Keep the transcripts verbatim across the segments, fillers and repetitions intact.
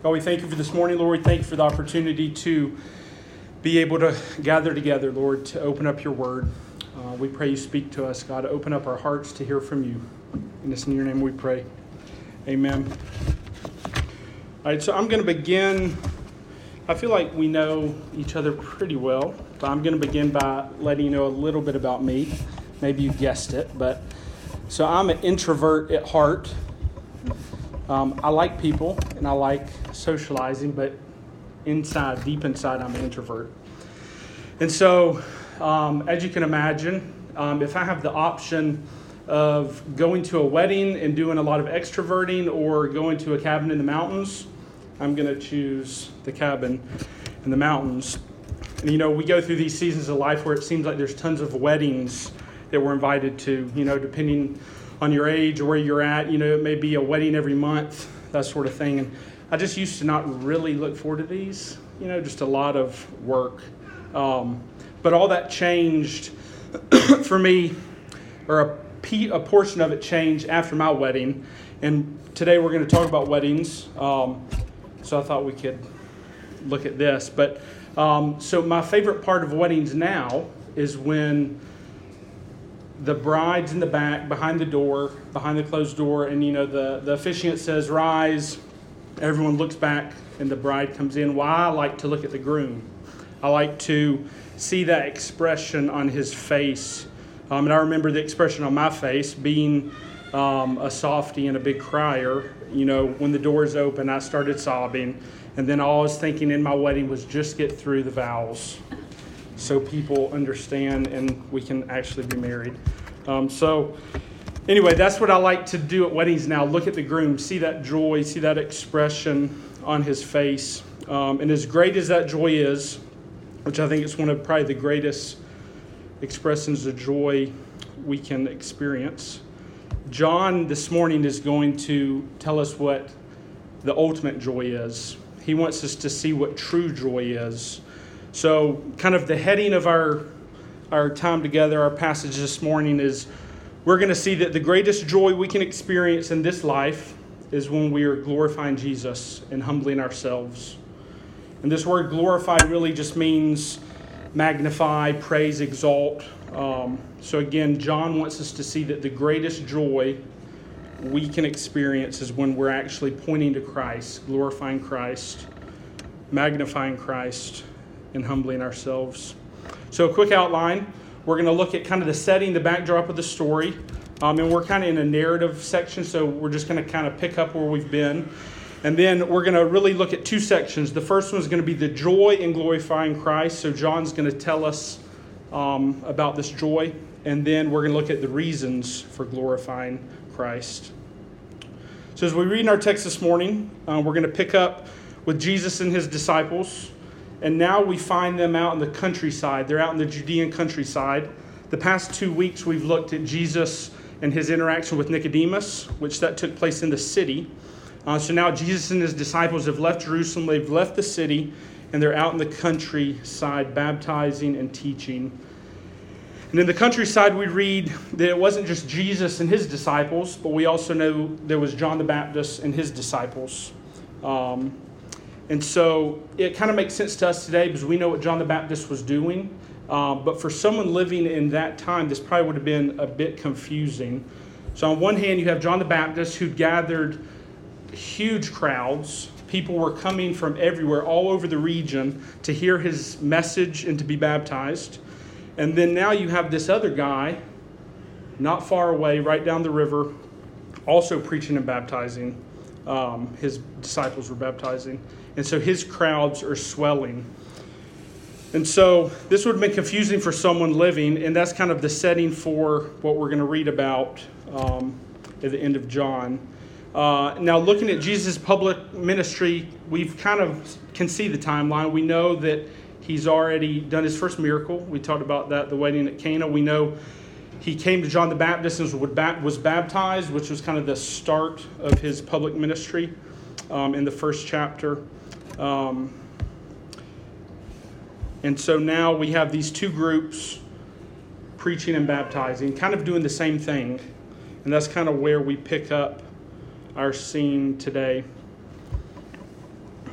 God, we thank you for this morning, Lord. We thank you for the opportunity to be able to gather together, Lord, to open up your word. Uh, we pray you speak to us, God. Open up our hearts to hear from you. And it's in your name we pray. Amen. All right, so I'm going to begin. I feel like we know each other pretty well, but I'm going to begin by letting you know a little bit about me. Maybe you guessed it, but so I'm an introvert at heart. Um, I like people and I like socializing, but inside, deep inside, I'm an introvert. And so, um, as you can imagine, um, if I have the option of going to a wedding and doing a lot of extroverting or going to a cabin in the mountains, I'm going to choose the cabin in the mountains. And, you know, we go through these seasons of life where it seems like there's tons of weddings that we're invited to, you know, depending on your age or where you're at. You know, it may be a wedding every month, that sort of thing. And I just used to not really look forward to these, you know, just a lot of work. Um, but all that changed for me, or a, p- a portion of it changed after my wedding. And today we're going to talk about weddings. Um, so I thought we could look at this. But um, so my favorite part of weddings now is when the bride's in the back, behind the door, behind the closed door, and, you know, the, the officiant says, "Rise." Everyone looks back, and the bride comes in. Why? I like to look at the groom. I like to see that expression on his face. Um, and I remember the expression on my face, being um, a softie and a big crier. You know, when the doors open, I started sobbing. And then all I was thinking in my wedding was just get through the vows so people understand and we can actually be married. Um, so anyway, that's what I like to do at weddings now. Look at the groom, see that joy, see that expression on his face. Um, and as great as that joy is, which I think is one of probably the greatest expressions of joy we can experience, John this morning is going to tell us what the ultimate joy is. He wants us to see what true joy is. So kind of the heading of our, our time together, our passage this morning is we're going to see that the greatest joy we can experience in this life is when we are glorifying Jesus and humbling ourselves. And this word glorify really just means magnify, praise, exalt. Um, so again, John wants us to see that the greatest joy we can experience is when we're actually pointing to Christ, glorifying Christ, magnifying Christ, and humbling ourselves. So a quick outline. We're going to look at kind of the setting, the backdrop of the story. Um, and we're kind of in a narrative section, so we're just going to kind of pick up where we've been. And then we're going to really look at two sections. The first one is going to be the joy in glorifying Christ. So John's going to tell us um, about this joy. And then we're going to look at the reasons for glorifying Christ. So as we read in our text this morning, uh, we're going to pick up with Jesus and his disciples. And now we find them out in the countryside. They're out in the Judean countryside. The past two weeks we've looked at Jesus and his interaction with Nicodemus, which that took place in the city. Uh, so now Jesus and his disciples have left Jerusalem. They've left the city, and they're out in the countryside baptizing and teaching. And in the countryside we read that it wasn't just Jesus and his disciples, but we also know there was John the Baptist and his disciples. Um, And so it kind of makes sense to us today because we know what John the Baptist was doing. Um, but for someone living in that time, this probably would have been a bit confusing. So on one hand, you have John the Baptist who gathered huge crowds. People were coming from everywhere, all over the region, to hear his message and to be baptized. And then now you have this other guy, not far away, right down the river, also preaching and baptizing. Um, his disciples were baptizing. And so his crowds are swelling. And so this would have been confusing for someone living, and that's kind of the setting for what we're going to read about um, at the end of John. Uh, now, looking at Jesus' public ministry, we've kind of can see the timeline. We know that he's already done his first miracle. We talked about that, the wedding at Cana. We know he came to John the Baptist and was baptized, which was kind of the start of his public ministry um, in the first chapter. Um, and so now we have these two groups preaching and baptizing, kind of doing the same thing. And that's kind of where we pick up our scene today.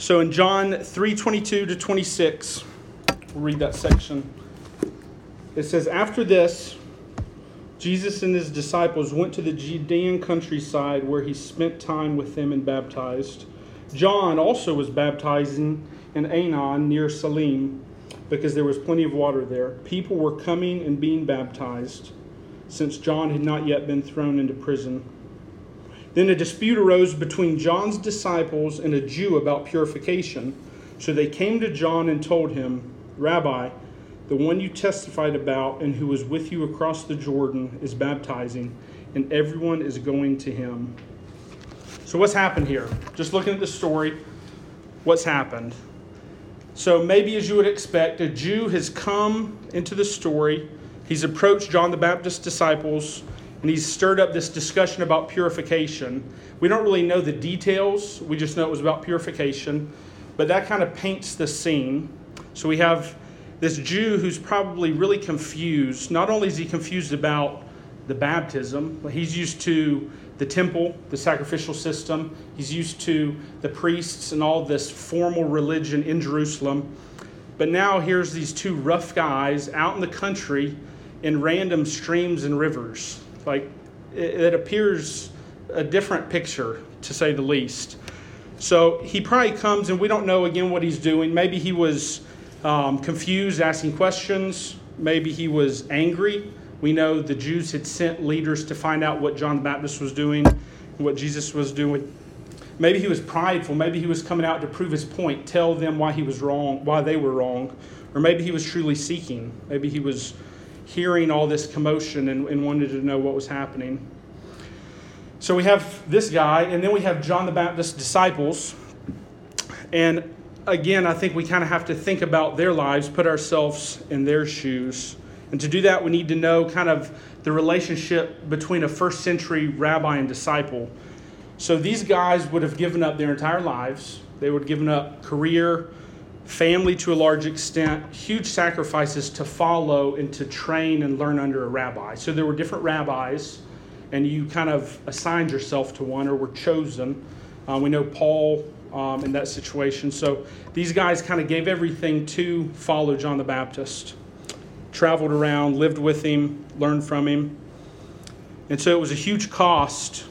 So in John three twenty-two to twenty-six, we'll read that section. It says, "After this, Jesus and his disciples went to the Judean countryside where he spent time with them and baptized. John also was baptizing in Aenon near Salim, because there was plenty of water there. People were coming and being baptized, since John had not yet been thrown into prison. Then a dispute arose between John's disciples and a Jew about purification. So they came to John and told him, 'Rabbi, the one you testified about and who was with you across the Jordan is baptizing, and everyone is going to him.'" So what's happened here? Just looking at the story, what's happened? So maybe as you would expect, a Jew has come into the story. He's approached John the Baptist's disciples, and he's stirred up this discussion about purification. We don't really know the details. We just know it was about purification. But that kind of paints the scene. So we have this Jew who's probably really confused. Not only is he confused about the baptism, but he's used to the temple, the sacrificial system. He's used to the priests and all this formal religion in Jerusalem. But now here's these two rough guys out in the country in random streams and rivers. Like, it, it appears a different picture, to say the least. So he probably comes, and we don't know again what he's doing. Maybe he was um, confused, asking questions. Maybe he was angry. We know the Jews had sent leaders to find out what John the Baptist was doing and what Jesus was doing. Maybe he was prideful. Maybe he was coming out to prove his point, tell them why he was wrong, why they were wrong. Or maybe he was truly seeking. Maybe he was hearing all this commotion and, and wanted to know what was happening. So we have this guy, and then we have John the Baptist's disciples. And again, I think we kind of have to think about their lives, put ourselves in their shoes. And to do that, we need to know kind of the relationship between a first century rabbi and disciple. So these guys would have given up their entire lives. They would have given up career, family to a large extent, huge sacrifices to follow and to train and learn under a rabbi. So there were different rabbis, and you kind of assigned yourself to one or were chosen. Uh, we know Paul um, in that situation. So these guys kind of gave everything to follow John the Baptist. Traveled around, lived with him, learned from him. And so it was a huge cost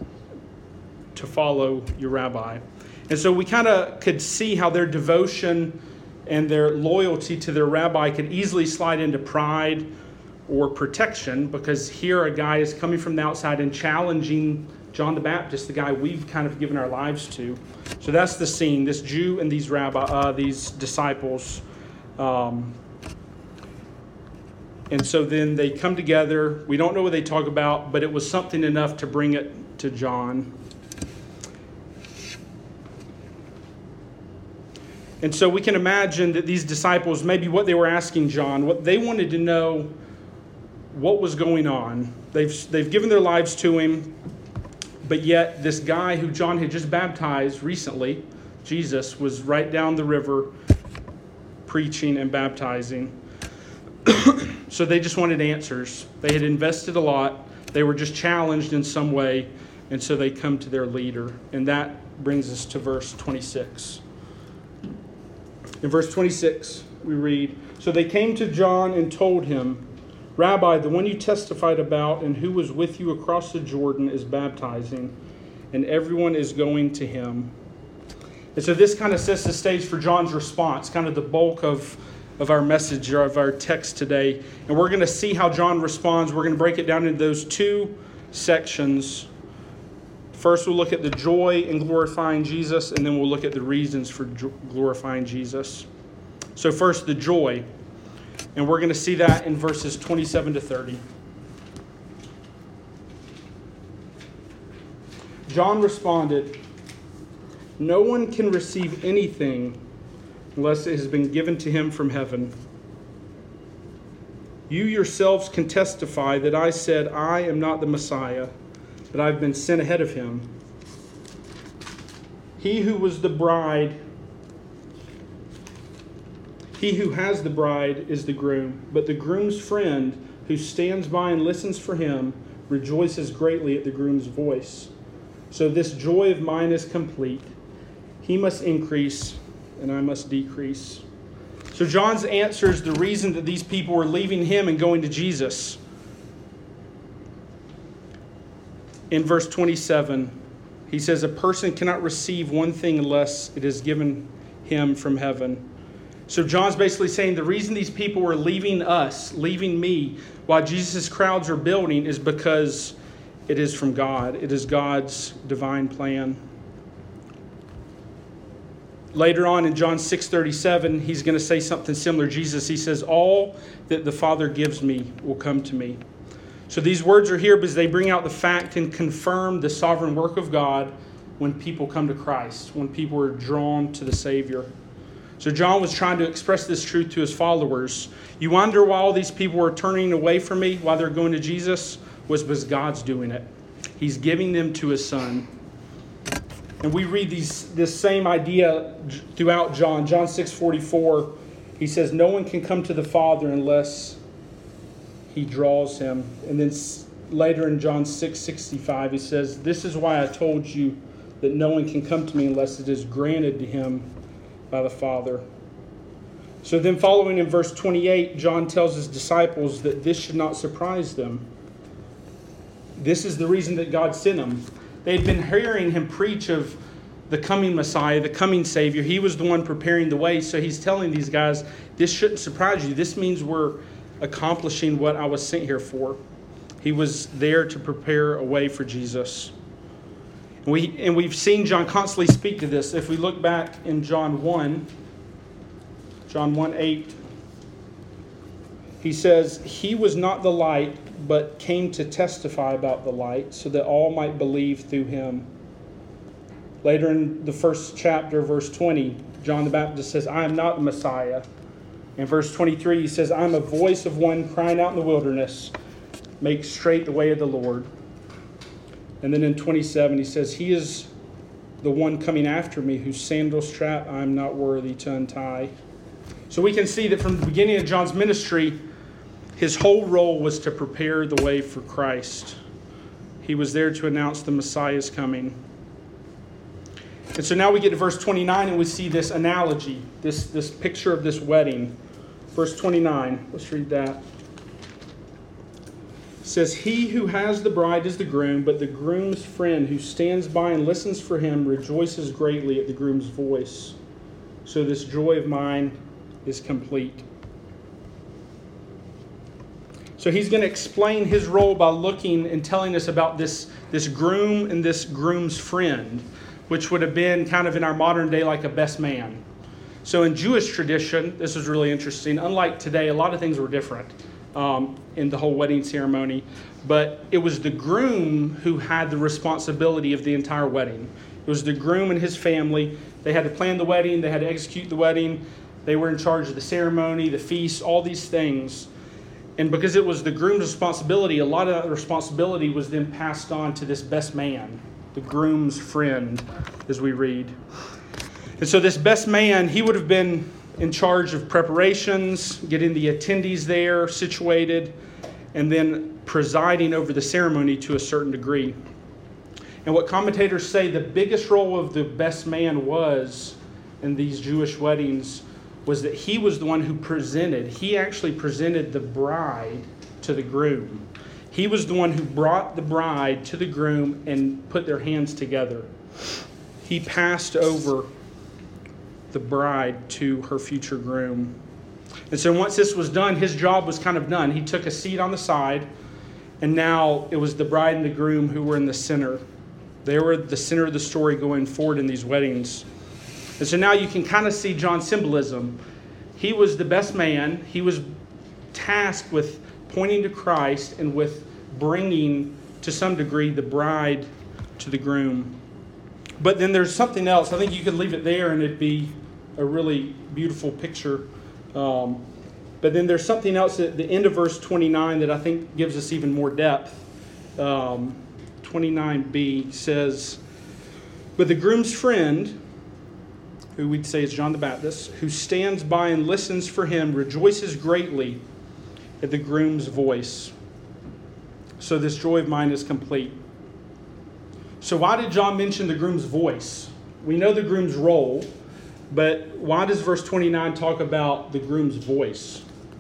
to follow your rabbi. And so we kind of could see how their devotion and their loyalty to their rabbi could easily slide into pride or protection, because here a guy is coming from the outside and challenging John the Baptist, the guy we've kind of given our lives to. So that's the scene, this Jew and these rabbi, uh, these disciples. Um, And so then they come together. We don't know what they talk about, but it was something enough to bring it to John. And so we can imagine that these disciples, maybe what they were asking John, what they wanted to know what was going on. They've, they've given their lives to him, but yet this guy who John had just baptized recently, Jesus, was right down the river preaching and baptizing. So they just wanted answers. They had invested a lot. They were just challenged in some way. And so they come to their leader. And that brings us to verse twenty-six. In verse twenty-six, we read, "So they came to John and told him, 'Rabbi, the one you testified about and who was with you across the Jordan is baptizing, and everyone is going to him.'" And so this kind of sets the stage for John's response, kind of the bulk of of our message, or of our text today. And we're going to see how John responds. We're going to break it down into those two sections. First, we'll look at the joy in glorifying Jesus, and then we'll look at the reasons for glorifying Jesus. So first, the joy. And we're going to see that in verses twenty-seven to thirty. John responded, "No one can receive anything unless it has been given to him from heaven. You yourselves can testify that I said I am not the Messiah, but I've been sent ahead of him. He who was the bride, he who has the bride is the groom, but the groom's friend who stands by and listens for him rejoices greatly at the groom's voice. So this joy of mine is complete. He must increase, and I must decrease. So John's answers the reason that these people were leaving him and going to Jesus. In verse twenty-seven, he says, a person cannot receive one thing unless it is given him from heaven. So John's basically saying the reason these people were leaving us, leaving me, while Jesus' crowds are building is because it is from God. It is God's divine plan. Later on in John six thirty-seven, he's going to say something similar. Jesus, he says, all that the Father gives me will come to me. So these words are here because they bring out the fact and confirm the sovereign work of God when people come to Christ, when people are drawn to the Savior. So John was trying to express this truth to his followers. You wonder why all these people were turning away from me while they're going to Jesus? Was because God's doing it. He's giving them to his Son. And we read these this same idea throughout John. John six forty-four, he says, no one can come to the Father unless he draws him. And then later in John six sixty-five, he says, this is why I told you that no one can come to me unless it is granted to him by the Father. So then following in verse twenty-eight, John tells his disciples that this should not surprise them. This is the reason that God sent him. They had been hearing him preach of the coming Messiah, the coming Savior. He was the one preparing the way. So he's telling these guys, this shouldn't surprise you. This means we're accomplishing what I was sent here for. He was there to prepare a way for Jesus. And, we, and we've seen John constantly speak to this. If we look back in John one, John one eight, he says, he was not the light, but came to testify about the light, so that all might believe through him. Later in the first chapter, verse twenty, John the Baptist says, I am not the Messiah. In verse twenty-three, he says, I am a voice of one crying out in the wilderness, make straight the way of the Lord. And then in twenty-seven, he says, he is the one coming after me, whose sandal strap I am not worthy to untie. So we can see that from the beginning of John's ministry, his whole role was to prepare the way for Christ. He was there to announce the Messiah's coming. And so now we get to verse twenty-nine and we see this analogy, this, this picture of this wedding. Verse twenty-nine, let's read that. It says, he who has the bride is the groom, but the groom's friend who stands by and listens for him rejoices greatly at the groom's voice. So this joy of mine is complete. So he's going to explain his role by looking and telling us about this, this groom and this groom's friend, which would have been kind of in our modern day like a best man. So in Jewish tradition, this is really interesting. Unlike today, a lot of things were different um, in the whole wedding ceremony. But it was the groom who had the responsibility of the entire wedding. It was the groom and his family. They had to plan the wedding. They had to execute the wedding. They were in charge of the ceremony, the feast, all these things. And because it was the groom's responsibility, a lot of that responsibility was then passed on to this best man, the groom's friend, as we read. And so this best man, he would have been in charge of preparations, getting the attendees there situated, and then presiding over the ceremony to a certain degree. And what commentators say the biggest role of the best man was in these Jewish weddings was that he was the one who presented. He actually presented the bride to the groom. He was the one who brought the bride to the groom and put their hands together. He passed over the bride to her future groom. And so once this was done, his job was kind of done. He took a seat on the side, and now it was the bride and the groom who were in the center. They were the center of the story going forward in these weddings. And so now you can kind of see John's symbolism. He was the best man. He was tasked with pointing to Christ and with bringing, to some degree, the bride to the groom. But then there's something else. I think you could leave it there and it'd be a really beautiful picture. Um, but then there's something else at the end of verse twenty-nine that I think gives us even more depth. Um, twenty-nine b says, but the groom's friend, who we'd say is John the Baptist, who stands by and listens for him, rejoices greatly at the groom's voice. So this joy of mine is complete. So why did John mention the groom's voice? We know the groom's role, but why does verse twenty-nine talk about the groom's voice?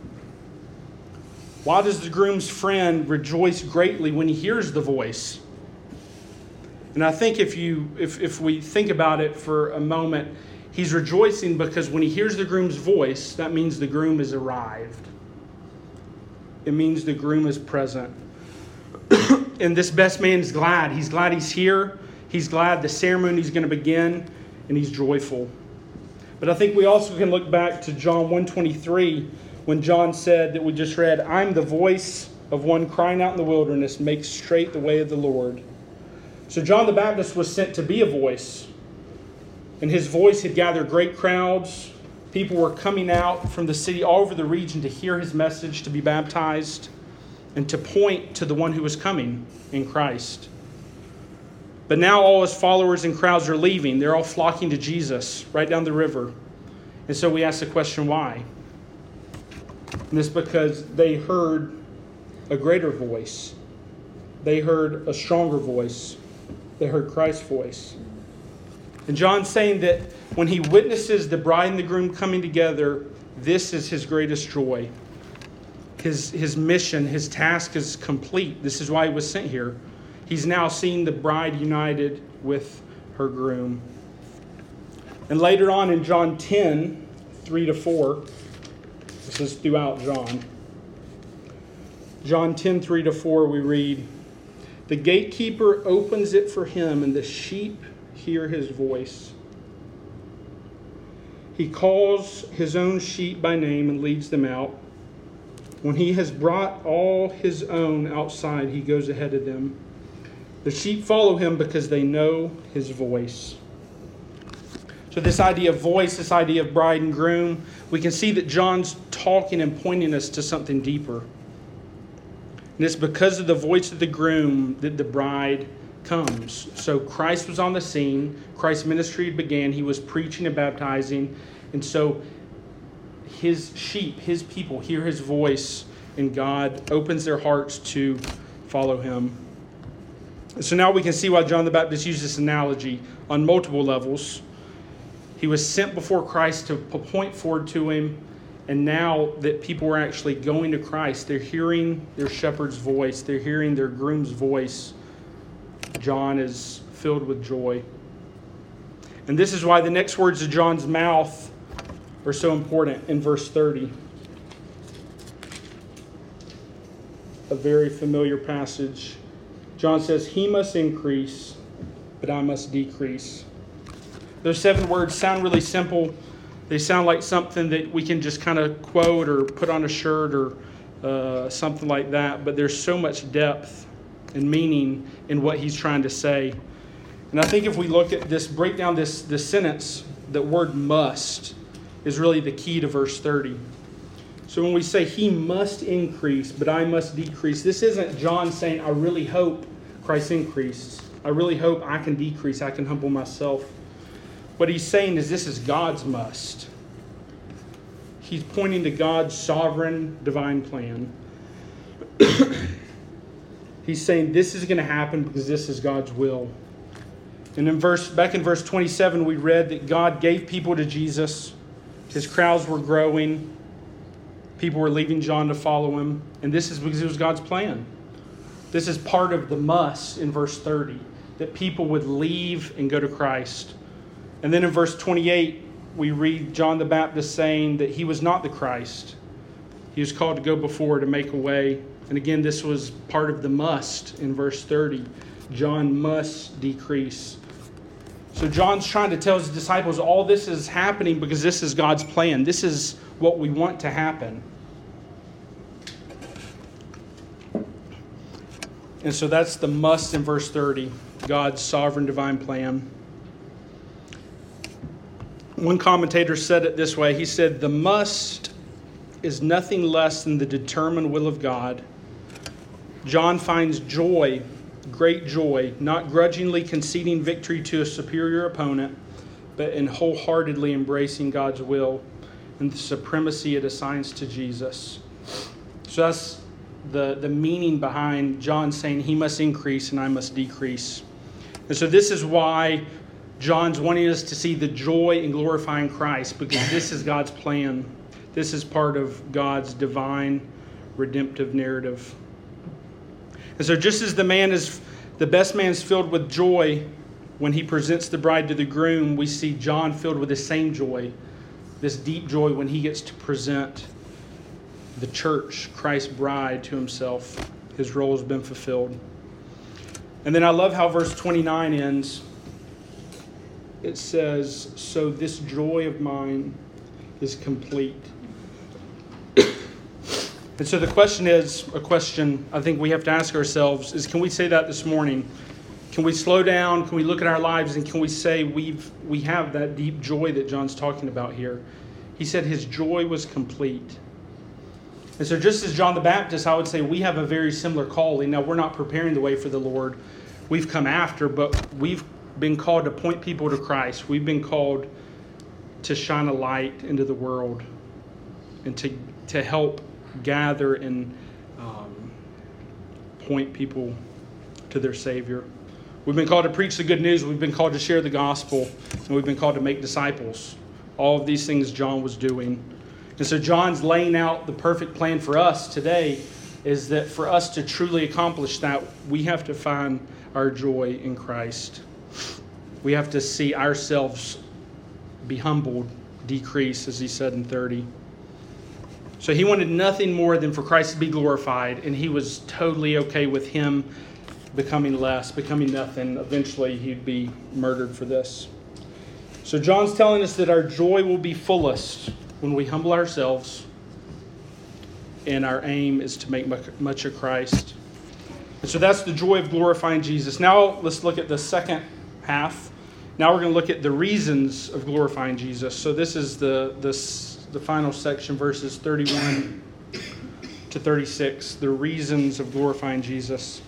Why does the groom's friend rejoice greatly when he hears the voice? And I think if you if, if we think about it for a moment, he's rejoicing because when he hears the groom's voice, that means the groom has arrived. It means the groom is present. And this best man is glad. He's glad he's here. He's glad the ceremony is going to begin, and he's joyful. But I think we also can look back to John one twenty-three, when John said that we just read, "I'm the voice of one crying out in the wilderness, make straight the way of the Lord." So John the Baptist was sent to be a voice. And his voice had gathered great crowds. People were coming out from the city all over the region to hear his message, to be baptized, and to point to the one who was coming in Christ. But now all his followers and crowds are leaving. They're all flocking to Jesus right down the river. And so we ask the question, why? And it's because they heard a greater voice. They heard a stronger voice. They heard Christ's voice. And John's saying that when he witnesses the bride and the groom coming together, this is his greatest joy. His, his mission, his task is complete. This is why he was sent here. He's now seeing the bride united with her groom. And later on in John ten, three to four, this is throughout John. John ten, three to four, we read, "The gatekeeper opens it for him, and the sheep hear his voice. He calls his own sheep by name and leads them out. When he has brought all his own outside, he goes ahead of them. The sheep follow him because they know his voice." So this idea of voice, this idea of bride and groom, we can see that John's talking and pointing us to something deeper. And it's because of the voice of the groom that the bride comes. So Christ was on the scene. Christ's ministry began. He was preaching and baptizing. And so his sheep, his people hear his voice, and God opens their hearts to follow him. So now we can see why John the Baptist used this analogy on multiple levels. He was sent before Christ to point forward to him. And now that people are actually going to Christ, they're hearing their shepherd's voice. They're hearing their groom's voice. John is filled with joy. And this is why the next words of John's mouth are so important in verse thirty. A very familiar passage. John says, "He must increase, but I must decrease." Those seven words sound really simple. They sound like something that we can just kind of quote or put on a shirt or uh, something like that. But there's so much depth and meaning in what he's trying to say. And I think if we look at this, break down this, this sentence, the word must is really the key to verse thirty. So when we say he must increase, but I must decrease, this isn't John saying, I really hope Christ increased. I really hope I can decrease. I can humble myself. What he's saying is this is God's must. He's pointing to God's sovereign divine plan. He's saying this is going to happen because this is God's will. And in verse, back in verse twenty-seven, we read that God gave people to Jesus. His crowds were growing. People were leaving John to follow him. And this is because it was God's plan. This is part of the must in verse thirty, that people would leave and go to Christ. And then in verse twenty-eight, we read John the Baptist saying that he was not the Christ. He was called to go before to make a way. And again, this was part of the must in verse thirty. John must decrease. So John's trying to tell his disciples all this is happening because this is God's plan. This is what we want to happen. And so that's the must in verse thirty, God's sovereign divine plan. One commentator said it this way. He said, the must is nothing less than the determined will of God. John finds joy, great joy, not grudgingly conceding victory to a superior opponent, but in wholeheartedly embracing God's will and the supremacy it assigns to Jesus. So that's the, the meaning behind John saying he must increase and I must decrease. And so this is why John's wanting us to see the joy in glorifying Christ, because this is God's plan. This is part of God's divine redemptive narrative. And so just as the man is, the best man is filled with joy when he presents the bride to the groom, we see John filled with the same joy, this deep joy when he gets to present the church, Christ's bride, to himself. His role has been fulfilled. And then I love how verse twenty-nine ends. It says, "So this joy of mine is complete." And so the question is, a question I think we have to ask ourselves is, can we say that this morning? Can we slow down? Can we look at our lives, and can we say we've we have that deep joy that John's talking about here? He said his joy was complete. And so just as John the Baptist, I would say we have a very similar calling. Now, we're not preparing the way for the Lord. We've come after, but we've been called to point people to Christ. We've been called to shine a light into the world and to, to help gather and um, point people to their Savior. We've been called to preach the good news. We've been called to share the gospel. And we've been called to make disciples. All of these things John was doing. And so John's laying out the perfect plan for us today, is that for us to truly accomplish that, we have to find our joy in Christ. We have to see ourselves be humbled, decrease, as he said in thirty. So he wanted nothing more than for Christ to be glorified, and he was totally okay with him becoming less, becoming nothing. Eventually he'd be murdered for this. So John's telling us that our joy will be fullest when we humble ourselves, and our aim is to make much of Christ. And so that's the joy of glorifying Jesus. Now let's look at the second half. Now we're going to look at the reasons of glorifying Jesus. So this is the, the, the final section, verses thirty-one to thirty-six. The reasons of glorifying Jesus.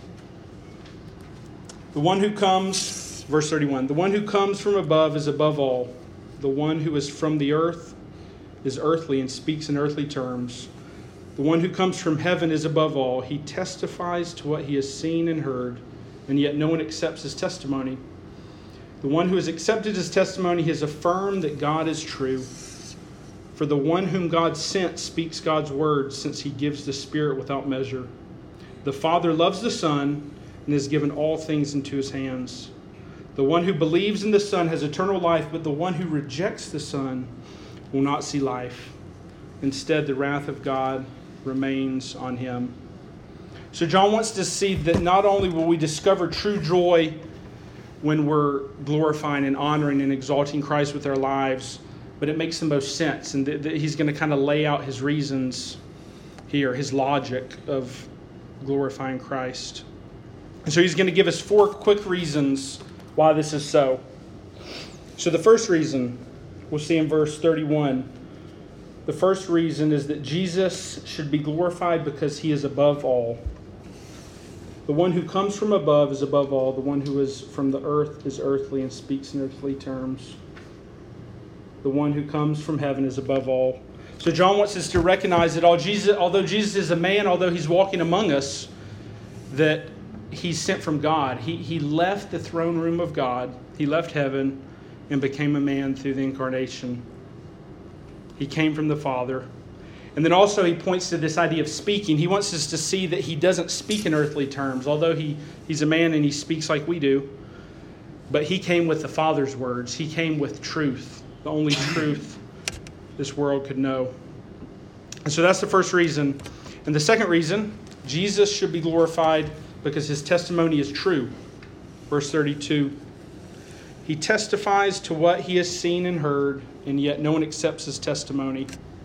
The one who comes, verse thirty-one, the one who comes from above is above all. The one who is from the earth is earthly and speaks in earthly terms. The one who comes from heaven is above all. He testifies to what he has seen and heard, and yet no one accepts his testimony. The one who has accepted his testimony has affirmed that God is true. For the one whom God sent speaks God's words, since he gives the Spirit without measure. The Father loves the Son and has given all things into his hands. The one who believes in the Son has eternal life, but the one who rejects the Son will not see life. Instead, the wrath of God remains on him. So John wants to see that not only will we discover true joy when we're glorifying and honoring and exalting Christ with our lives, but it makes the most sense. And th- th- he's going to kind of lay out his reasons here, his logic of glorifying Christ. And so he's going to give us four quick reasons why this is so. So the first reason, we'll see in verse thirty-one. The first reason is that Jesus should be glorified because he is above all. The one who comes from above is above all. The one who is from the earth is earthly and speaks in earthly terms. The one who comes from heaven is above all. So John wants us to recognize that all Jesus, although Jesus is a man, although he's walking among us, that he's sent from God. He, he left the throne room of God. He left heaven and became a man through the incarnation. He came from the Father. And then also he points to this idea of speaking. He wants us to see that he doesn't speak in earthly terms, although he, he's a man and he speaks like we do. But he came with the Father's words. He came with truth, the only truth this world could know. And so that's the first reason. And the second reason, Jesus should be glorified because his testimony is true. Verse thirty-two. He testifies to what he has seen and heard, and yet no one accepts his testimony.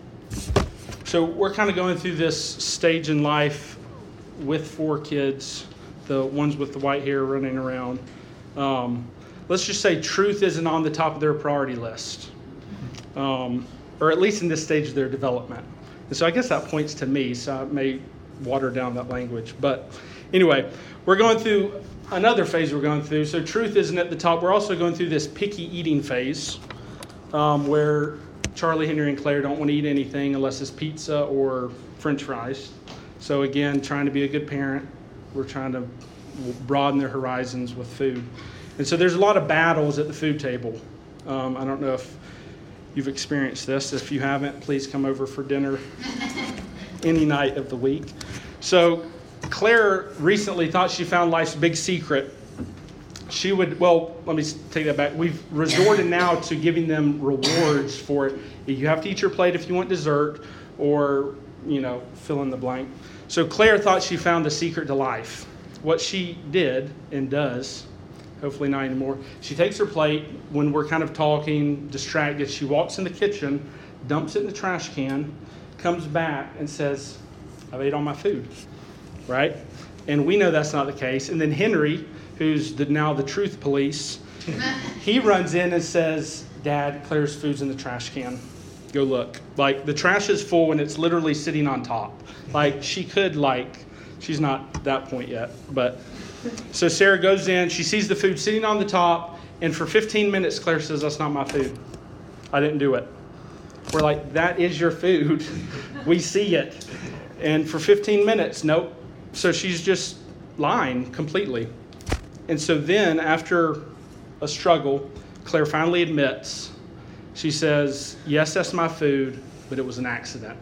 So we're kind of going through this stage in life with four kids, the ones with the white hair running around. Um, let's just say truth isn't on the top of their priority list, um, or at least in this stage of their development. And so I guess that points to me, so I may water down that language. But anyway, we're going through another phase we're going through. So truth isn't at the top. We're also going through this picky eating phase um, where Charlie, Henry, and Claire don't want to eat anything unless it's pizza or French fries. So again, trying to be a good parent, we're trying to broaden their horizons with food. And so there's a lot of battles at the food table. Um, I don't know if you've experienced this. If you haven't, please come over for dinner any night of the week. So Claire recently thought she found life's big secret. She would, well, let me take that back. We've resorted now to giving them rewards for it. You have to eat your plate if you want dessert, or, you know, fill in the blank. So Claire thought she found the secret to life. What she did and does, hopefully not anymore, she takes her plate when we're kind of talking, distracted. She walks in the kitchen, dumps it in the trash can, comes back and says, I've ate all my food, right? And we know that's not the case. And then Henry, who's the, now the truth police, he runs in and says, Dad, Claire's food's in the trash can. Go look. Like, the trash is full and it's literally sitting on top. Like, she could, like, she's not at that point yet. But, so Sarah goes in, she sees the food sitting on the top, and for fifteen minutes, Claire says, that's not my food. I didn't do it. We're like, that is your food. We see it. And for fifteen minutes, nope. So she's just lying completely. And so then, after a struggle, Claire finally admits. She says, yes, that's my food, but it was an accident.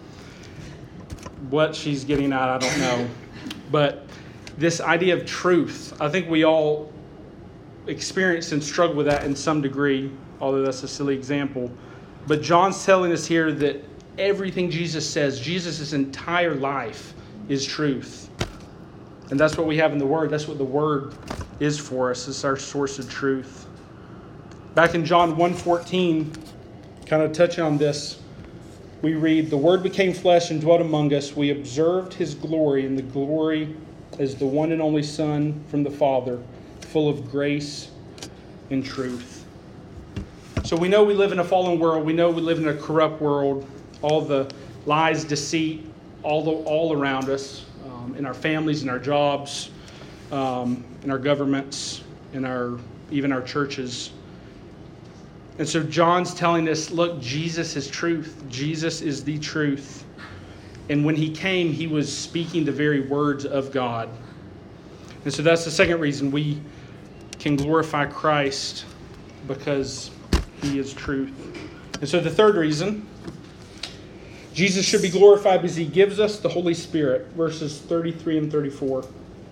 What she's getting at, I don't know. But this idea of truth, I think we all experience and struggle with that in some degree, although that's a silly example. But John's telling us here that everything Jesus says, Jesus' entire life is truth. And that's what we have in the Word. That's what the Word is for us. It's our source of truth. Back in John one fourteen, kind of touching on this, we read, the Word became flesh and dwelt among us. We observed His glory, and the glory as the one and only Son from the Father, full of grace and truth. So we know we live in a fallen world. We know we live in a corrupt world. All the lies, deceit, all the, all around us, um, in our families, in our jobs, um, in our governments, in our even our churches. And so John's telling us, look, Jesus is truth. Jesus is the truth. And when he came, he was speaking the very words of God. And so that's the second reason we can glorify Christ, because he is truth. And so the third reason, Jesus should be glorified because he gives us the Holy Spirit, verses thirty-three and thirty-four.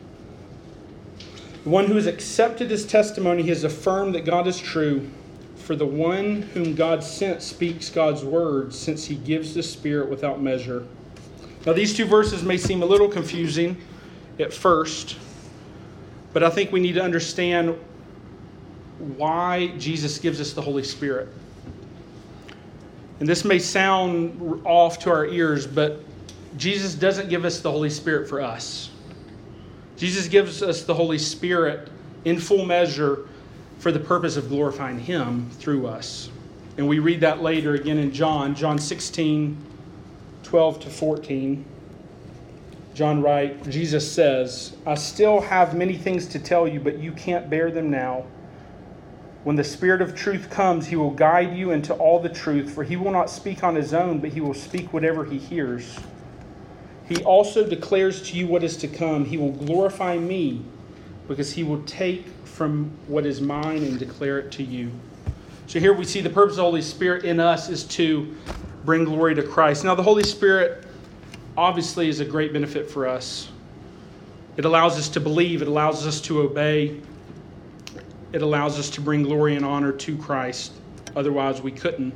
The one who has accepted his testimony has affirmed that God is true. For the one whom God sent speaks God's words, since he gives the Spirit without measure. Now, these two verses may seem a little confusing at first, but I think we need to understand why Jesus gives us the Holy Spirit. And this may sound off to our ears, but Jesus doesn't give us the Holy Spirit for us. Jesus gives us the Holy Spirit in full measure for the purpose of glorifying him through us. And we read that later again in John, John sixteen, twelve to fourteen. John writes, Jesus says, I still have many things to tell you, but you can't bear them now. When the Spirit of truth comes, he will guide you into all the truth, for he will not speak on his own, but he will speak whatever he hears. He also declares to you what is to come. He will glorify me, because he will take from what is mine and declare it to you. So here we see the purpose of the Holy Spirit in us is to bring glory to Christ. Now the Holy Spirit obviously is a great benefit for us. It allows us to believe. It allows us to obey. It allows us to bring glory and honor to Christ. Otherwise we couldn't.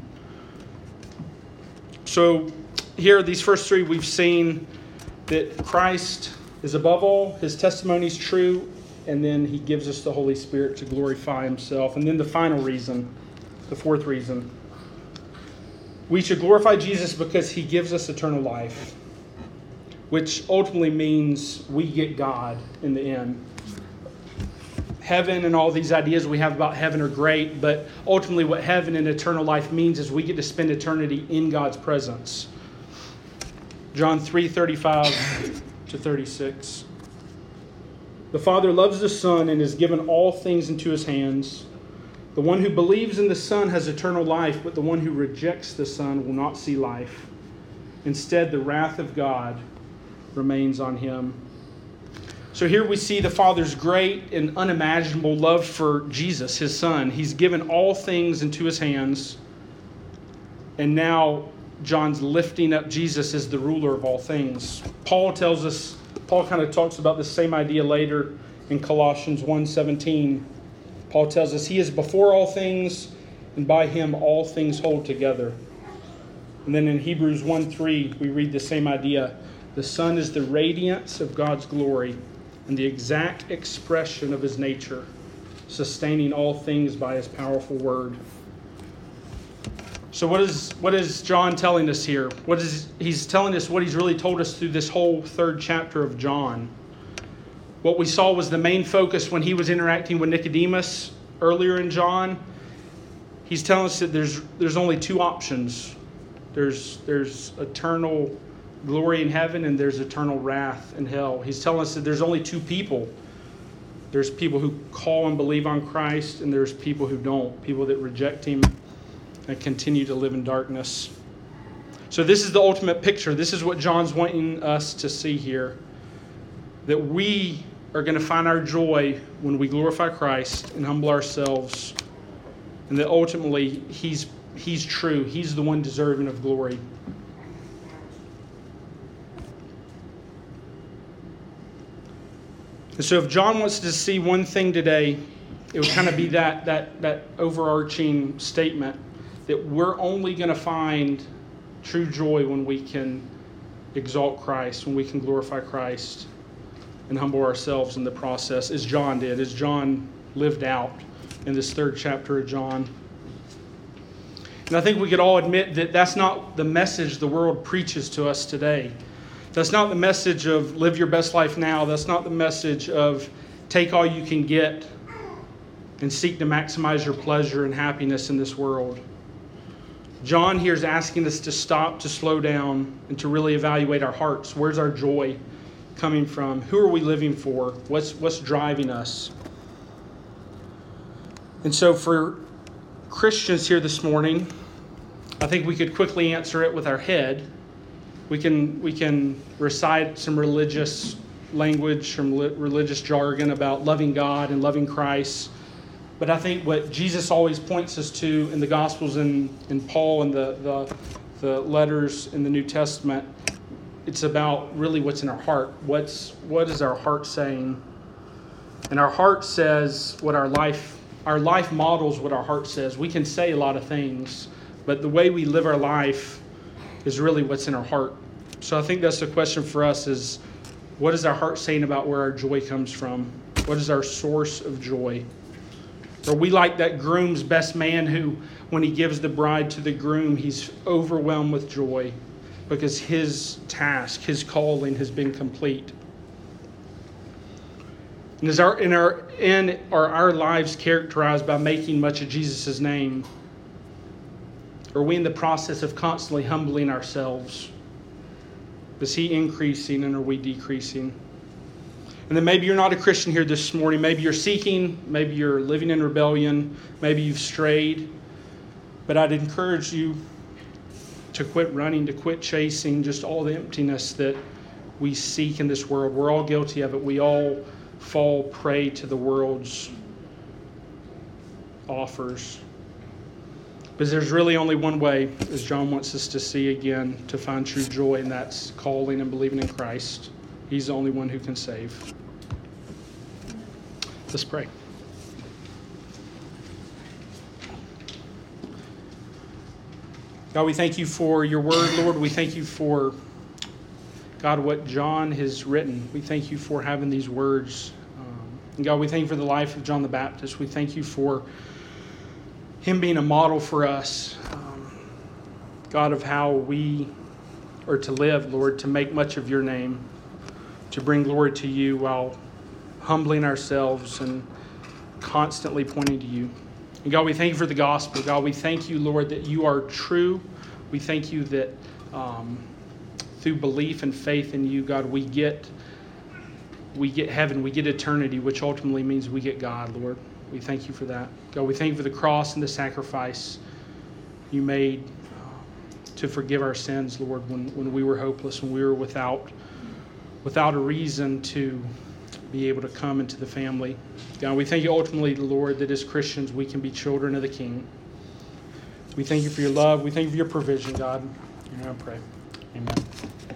So here, these first three, we've seen that Christ is above all. His testimony is true. And then he gives us the Holy Spirit to glorify himself. And then the final reason, the fourth reason, we should glorify Jesus because he gives us eternal life, which ultimately means we get God in the end. Heaven and all these ideas we have about heaven are great, but ultimately what heaven and eternal life means is we get to spend eternity in God's presence. John three, thirty-five to thirty-six. The Father loves the Son and has given all things into his hands. The one who believes in the Son has eternal life, but the one who rejects the Son will not see life. Instead, the wrath of God remains on him. So here we see the Father's great and unimaginable love for Jesus, his Son. He's given all things into his hands. And now John's lifting up Jesus as the ruler of all things. Paul tells us, Paul kind of talks about this same idea later in Colossians one seventeen. Paul tells us he is before all things, and by him all things hold together. And then in Hebrews one three, we read the same idea. The Son is the radiance of God's glory and the exact expression of his nature, sustaining all things by his powerful word. So what is what is John telling us here? What is he's telling us what he's really told us through this whole third chapter of John. What we saw was the main focus when he was interacting with Nicodemus earlier in John. He's telling us that there's there's only two options. There's there's eternal glory in heaven and there's eternal wrath in hell. He's telling us that there's only two people. There's people who call and believe on Christ, and there's people who don't, people that reject him and continue to live in darkness. So this is the ultimate picture. This is what John's wanting us to see here. That we are going to find our joy when we glorify Christ and humble ourselves. And that ultimately he's he's true. He's the one deserving of glory. And so if John wants to see one thing today, it would kind of be that that that overarching statement that we're only going to find true joy when we can exalt Christ, when we can glorify Christ and humble ourselves in the process, as John did, as John lived out in this third chapter of John. And I think we could all admit that that's not the message the world preaches to us today. That's not the message of live your best life now. That's not the message of take all you can get and seek to maximize your pleasure and happiness in this world. John here is asking us to stop, to slow down, and to really evaluate our hearts. Where's our joy coming from? Who are we living for? What's, what's driving us? And so for Christians here this morning, I think we could quickly answer it with our head. We can we can recite some religious language, some religious jargon about loving God and loving Christ. But I think what Jesus always points us to in the Gospels and in Paul and the, the the letters in the New Testament, it's about really what's in our heart. What's what is our heart saying? And our heart says what our life our life models what our heart says. We can say a lot of things, but the way we live our life is really what's in our heart. So I think that's the question for us is, what is our heart saying about where our joy comes from? What is our source of joy? Are we like that groom's best man who, when he gives the bride to the groom, he's overwhelmed with joy because his task, his calling has been complete? And is our, in our, in, are our lives characterized by making much of Jesus' name? Are we in the process of constantly humbling ourselves? Is he increasing and are we decreasing? And then maybe you're not a Christian here this morning. Maybe you're seeking. Maybe you're living in rebellion. Maybe you've strayed. But I'd encourage you to quit running, to quit chasing just all the emptiness that we seek in this world. We're all guilty of it. We all fall prey to the world's offers. But there's really only one way, as John wants us to see again, to find true joy, and that's calling and believing in Christ. He's the only one who can save. Let's pray. God, we thank you for your word, Lord. We thank you for, God, what John has written. We thank you for having these words. Um, and God, we thank you for the life of John the Baptist. We thank you for him being a model for us, um, God, of how we are to live, Lord, to make much of your name, to bring glory to you while humbling ourselves and constantly pointing to you. And God, we thank you for the gospel. God, we thank you, Lord, that you are true. We thank you that um, through belief and faith in you, God, we get we get heaven, we get eternity, which ultimately means we get God, Lord. We thank you for that. God, we thank you for the cross and the sacrifice you made uh, to forgive our sins, Lord, when, when we were hopeless, when we were without without a reason to be able to come into the family. God, we thank you ultimately, Lord, that as Christians we can be children of the King. We thank you for your love. We thank you for your provision, God. And I pray. Amen.